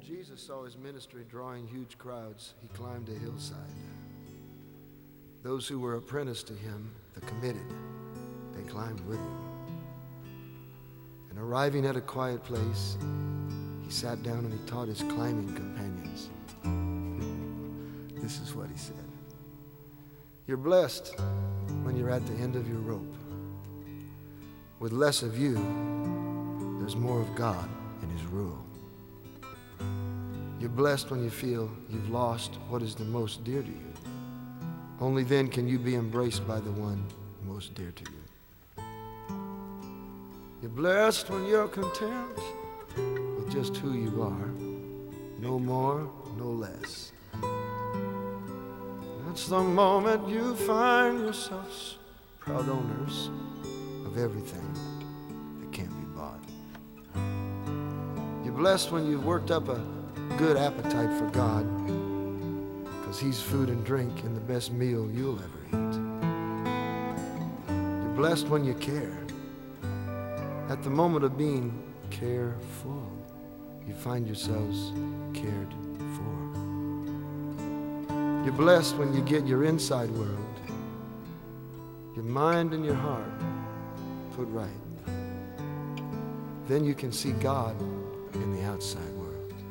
Jesus saw his ministry drawing huge crowds, he climbed a hillside. Those who were apprenticed to him, the committed, they climbed with him. And arriving at a quiet place, he sat down and he taught his climbing companions. This is what he said. You're blessed when you're at the end of your rope. With less of you, there's more of God and his rule. You're blessed when you feel you've lost what is the most dear to you. Only then can you be embraced by the one most dear to you. You're blessed when you're content with just who you are, no more, no less. That's the moment you find yourselves proud owners of everything that can't be bought. You're blessed when you've worked up a good appetite for God, because he's food and drink and the best meal you'll ever eat. You're blessed when you care. At the moment of being careful, you find yourselves cared for. You're blessed when you get your inside world, your mind and your heart put right. Then you can see God in the outside world.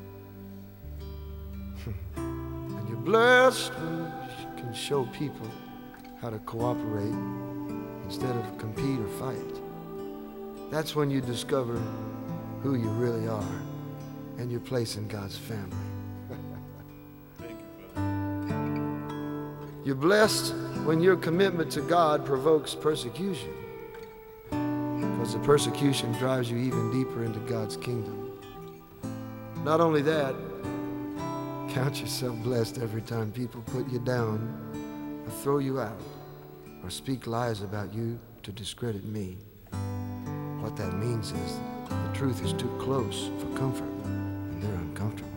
And you're blessed when you can show people how to cooperate instead of compete or fight. That's when you discover who you really are and your place in God's family. Thank you, Father. You're blessed when your commitment to God provokes persecution, because the persecution drives you even deeper into God's kingdom. Not only that, count yourself blessed every time people put you down or throw you out or speak lies about you to discredit me. What that means is the truth is too close for comfort and they're uncomfortable.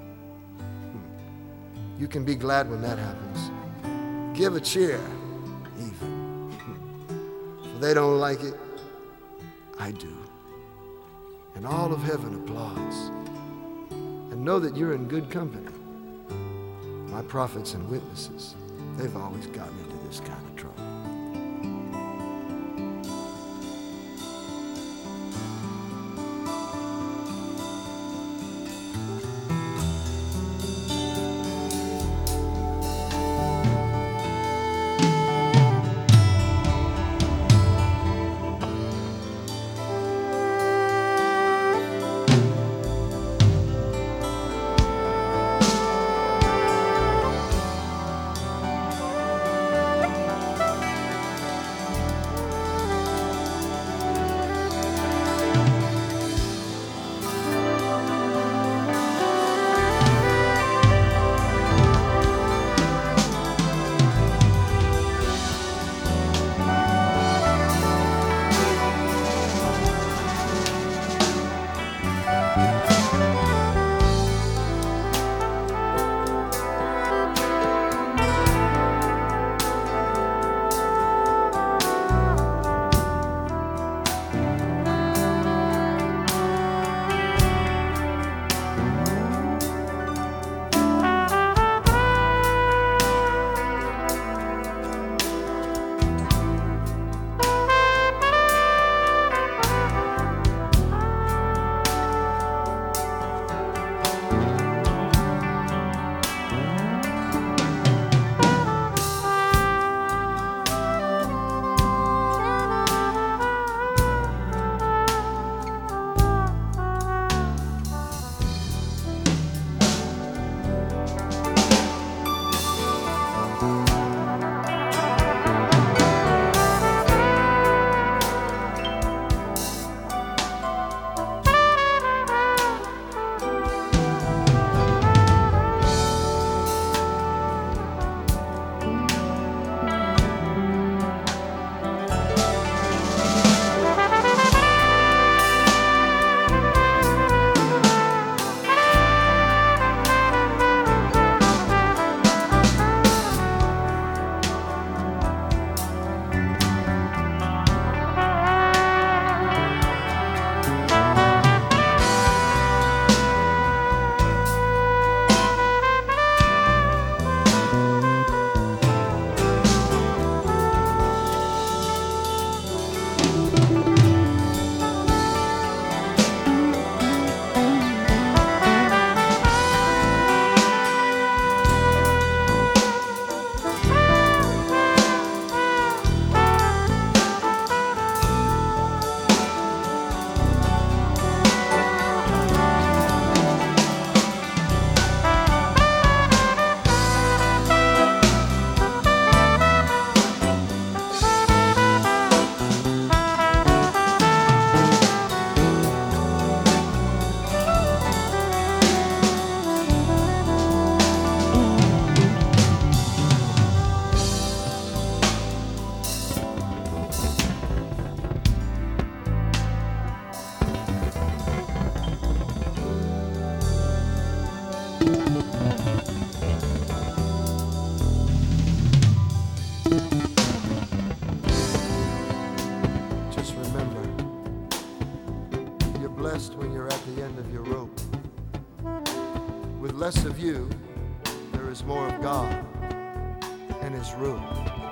You can be glad when that happens. Give a cheer, even. If they don't like it, I do. And all of heaven applauds. And know that you're in good company. My prophets and witnesses, they've always gotten into this kind of trouble. rope. With less of you, there is more of God and His rule.